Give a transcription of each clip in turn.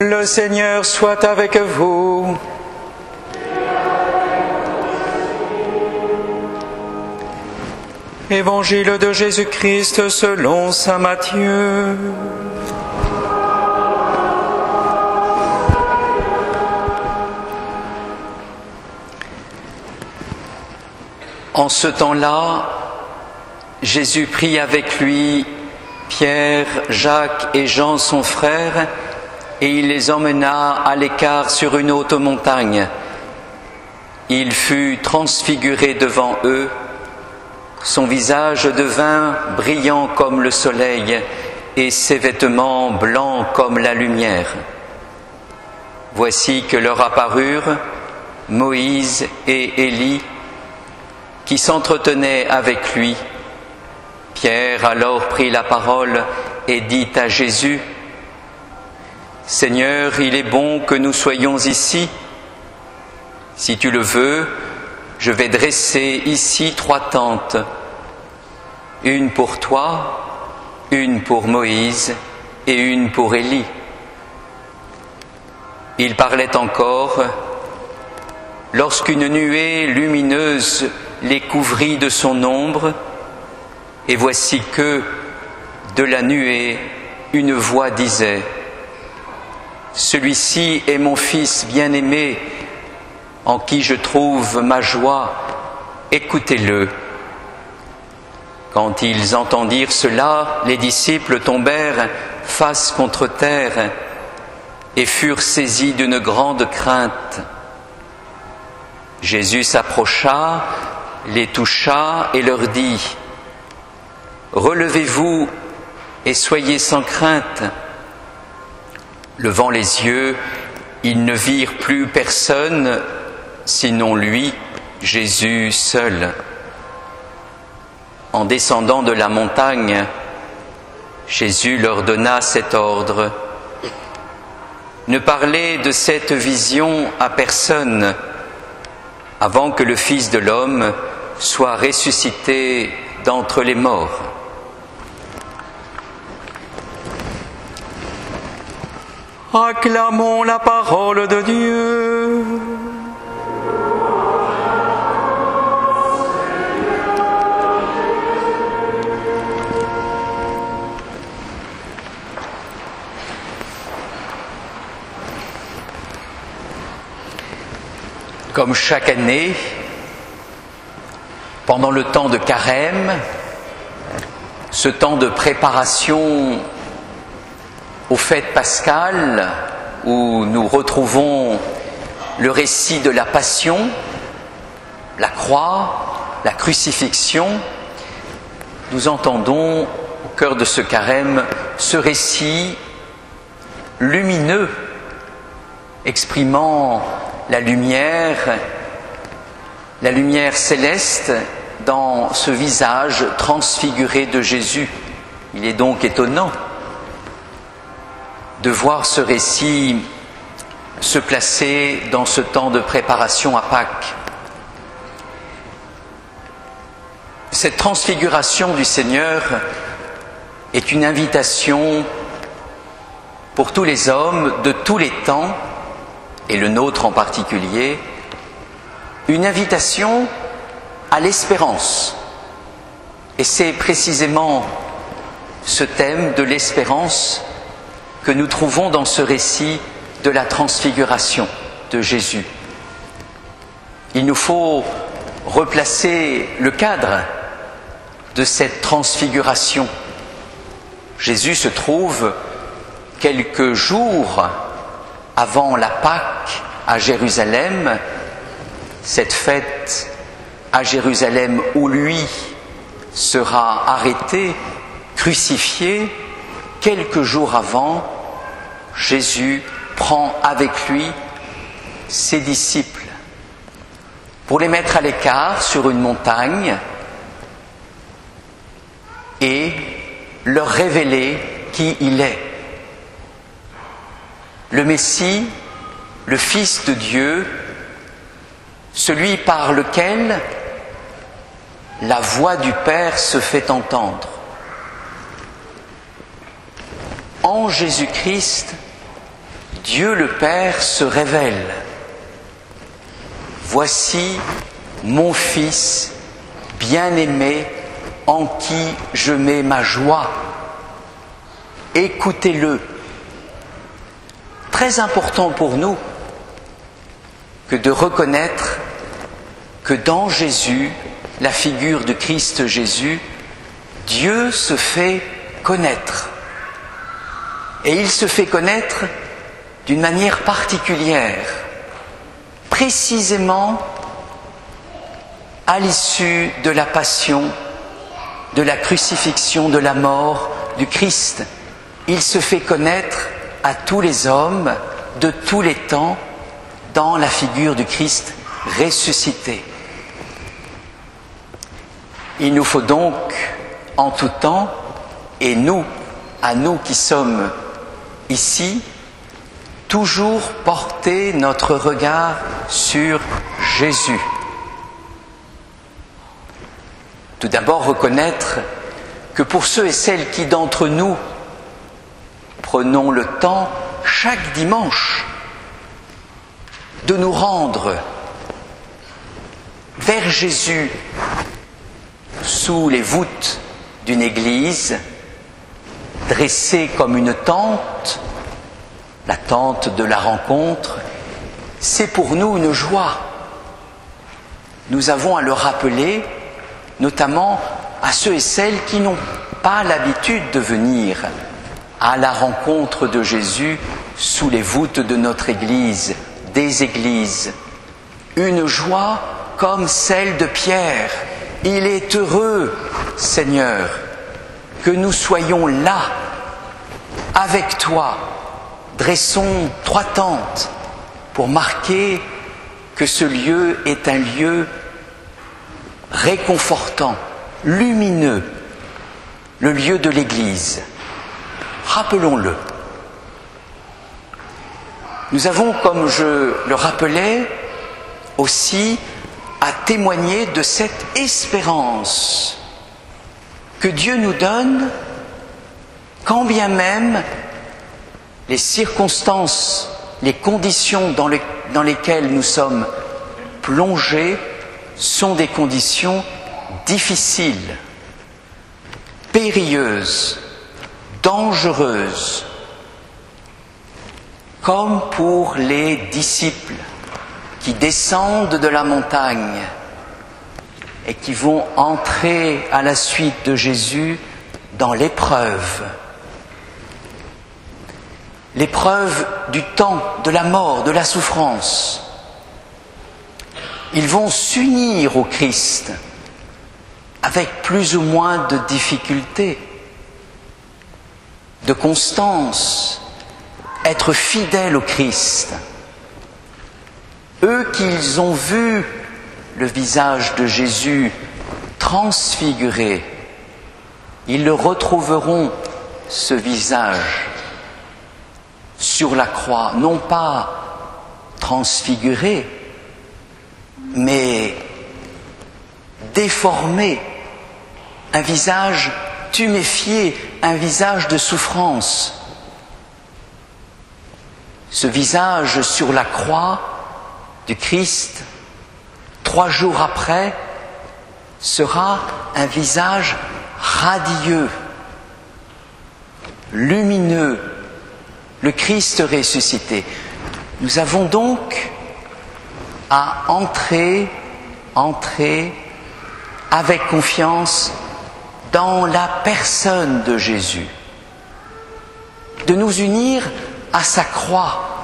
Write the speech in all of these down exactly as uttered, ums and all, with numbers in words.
Le Seigneur soit avec vous. Évangile de Jésus-Christ selon saint Matthieu. En ce temps-là, Jésus prit avec lui Pierre, Jacques et Jean son frère, et il les emmena à l'écart sur une haute montagne. Il fut transfiguré devant eux, son visage devint brillant comme le soleil, et ses vêtements blancs comme la lumière. Voici que leur apparurent Moïse et Élie, qui s'entretenaient avec lui. Pierre alors prit la parole et dit à Jésus : « Seigneur, il est bon que nous soyons ici. Si tu le veux, je vais dresser ici trois tentes, une pour toi, une pour Moïse et une pour Élie. » Il parlait encore lorsqu'une nuée lumineuse les couvrit de son ombre, et voici que, de la nuée, une voix disait : « Celui-ci est mon Fils bien-aimé, en qui je trouve ma joie, écoutez-le. » Quand ils entendirent cela, les disciples tombèrent face contre terre et furent saisis d'une grande crainte. Jésus s'approcha, les toucha et leur dit : « Relevez-vous et soyez sans crainte. » Levant les yeux, ils ne virent plus personne, sinon lui, Jésus seul. En descendant de la montagne, Jésus leur donna cet ordre : « Ne parlez de cette vision à personne, avant que le Fils de l'homme soit ressuscité d'entre les morts. » Acclamons la parole de Dieu. Comme chaque année, pendant le temps de carême, ce temps de préparation aux fêtes pascales, où nous retrouvons le récit de la Passion, la croix, la crucifixion, nous entendons au cœur de ce carême ce récit lumineux, exprimant la lumière, la lumière céleste dans ce visage transfiguré de Jésus. Il est donc étonnant de voir ce récit se placer dans ce temps de préparation à Pâques. Cette transfiguration du Seigneur est une invitation pour tous les hommes de tous les temps, et le nôtre en particulier, une invitation à l'espérance. Et c'est précisément ce thème de l'espérance que nous trouvons dans ce récit de la transfiguration de Jésus. Il nous faut replacer le cadre de cette transfiguration. Jésus se trouve quelques jours avant la Pâque à Jérusalem, cette fête à Jérusalem où lui sera arrêté, crucifié. Quelques jours avant, Jésus prend avec lui ses disciples pour les mettre à l'écart sur une montagne et leur révéler qui il est. Le Messie, le Fils de Dieu, celui par lequel la voix du Père se fait entendre. En Jésus-Christ, Dieu le Père se révèle. Voici mon Fils bien-aimé en qui je mets ma joie. Écoutez-le. Très important pour nous que de reconnaître que dans Jésus, la figure de Christ Jésus, Dieu se fait connaître. Et il se fait connaître d'une manière particulière, précisément à l'issue de la passion, de la crucifixion, de la mort du Christ. Il se fait connaître à tous les hommes de tous les temps dans la figure du Christ ressuscité. Il nous faut donc en tout temps, et nous, à nous qui sommes ici, toujours porter notre regard sur Jésus. Tout d'abord reconnaître que pour ceux et celles qui d'entre nous prenons le temps chaque dimanche de nous rendre vers Jésus sous les voûtes d'une église dressée comme une tente, la tente de la rencontre, c'est pour nous une joie. Nous avons à le rappeler, notamment à ceux et celles qui n'ont pas l'habitude de venir à la rencontre de Jésus sous les voûtes de notre Église, des églises. Une joie comme celle de Pierre. Il est heureux, Seigneur, que nous soyons là, avec toi. Dressons trois tentes pour marquer que ce lieu est un lieu réconfortant, lumineux, le lieu de l'Église. Rappelons-le. Nous avons, comme je le rappelais, aussi à témoigner de cette espérance que Dieu nous donne, quand bien même les circonstances, les conditions dans, les, dans lesquelles nous sommes plongés sont des conditions difficiles, périlleuses, dangereuses, comme pour les disciples qui descendent de la montagne et qui vont entrer à la suite de Jésus dans l'épreuve. L'épreuve du temps, de la mort, de la souffrance. Ils vont s'unir au Christ avec plus ou moins de difficultés, de constance, être fidèles au Christ. Eux qui ont vu le visage de Jésus transfiguré, ils le retrouveront, ce visage, sur la croix, non pas transfiguré, mais déformé, un visage tuméfié, un visage de souffrance. Ce visage sur la croix du Christ, trois jours après, sera un visage radieux, lumineux, le Christ ressuscité. Nous avons donc à entrer, entrer avec confiance dans la personne de Jésus, de nous unir à sa croix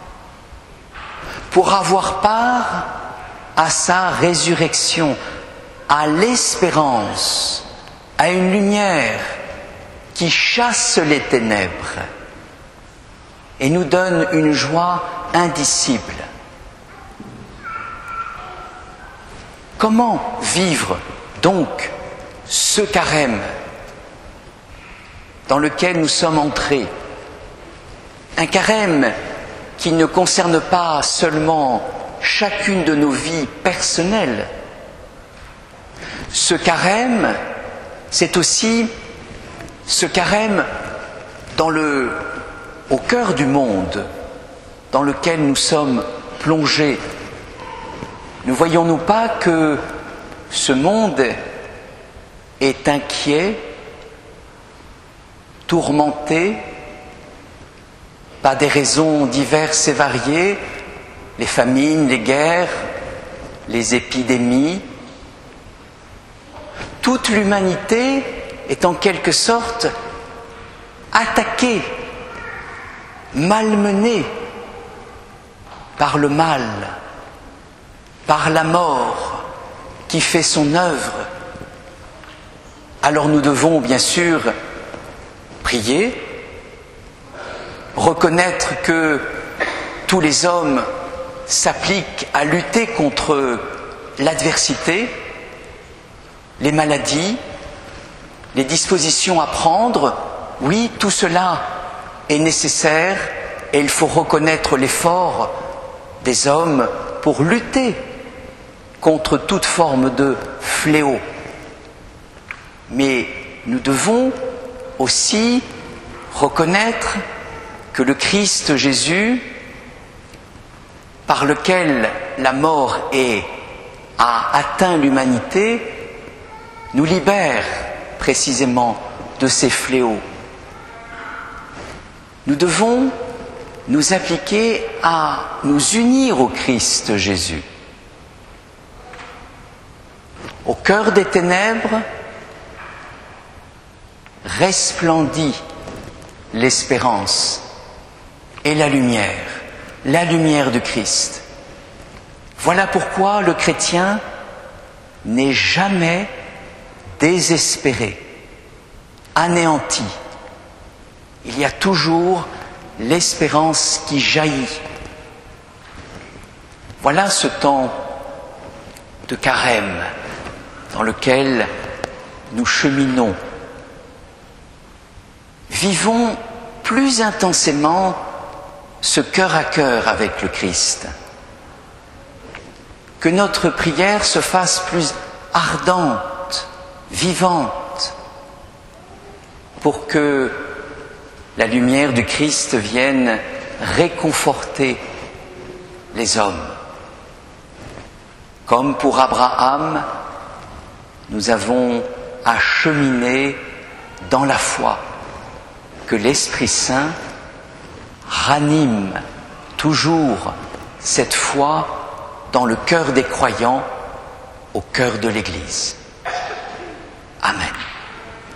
pour avoir part à sa résurrection, à l'espérance, à une lumière qui chasse les ténèbres et nous donne une joie indicible. Comment vivre donc ce carême dans lequel nous sommes entrés? Un carême qui ne concerne pas seulement chacune de nos vies personnelles. Ce carême, c'est aussi ce carême dans le, au cœur du monde, dans lequel nous sommes plongés, ne voyons-nous pas que ce monde est inquiet, tourmenté par des raisons diverses et variées, les famines, les guerres, les épidémies. Toute l'humanité est en quelque sorte attaquée, malmenée par le mal, par la mort qui fait son œuvre. Alors nous devons bien sûr prier, reconnaître que tous les hommes s'appliquent à lutter contre l'adversité, les maladies, les dispositions à prendre. Oui, tout cela est nécessaire et il faut reconnaître l'effort des hommes pour lutter contre toute forme de fléau. Mais nous devons aussi reconnaître que le Christ Jésus, par lequel la mort est, a atteint l'humanité, nous libère précisément de ces fléaux. Nous devons nous appliquer à nous unir au Christ Jésus. Au cœur des ténèbres resplendit l'espérance et la lumière, la lumière du Christ. Voilà pourquoi le chrétien n'est jamais désespéré, anéanti. Il y a toujours l'espérance qui jaillit. Voilà ce temps de carême dans lequel nous cheminons. Vivons plus intensément ce cœur à cœur avec le Christ. Que notre prière se fasse plus ardente, vivante, pour que la lumière du Christ vienne réconforter les hommes. Comme pour Abraham, nous avons à cheminer dans la foi, que l'Esprit Saint ranime toujours cette foi dans le cœur des croyants, au cœur de l'Église.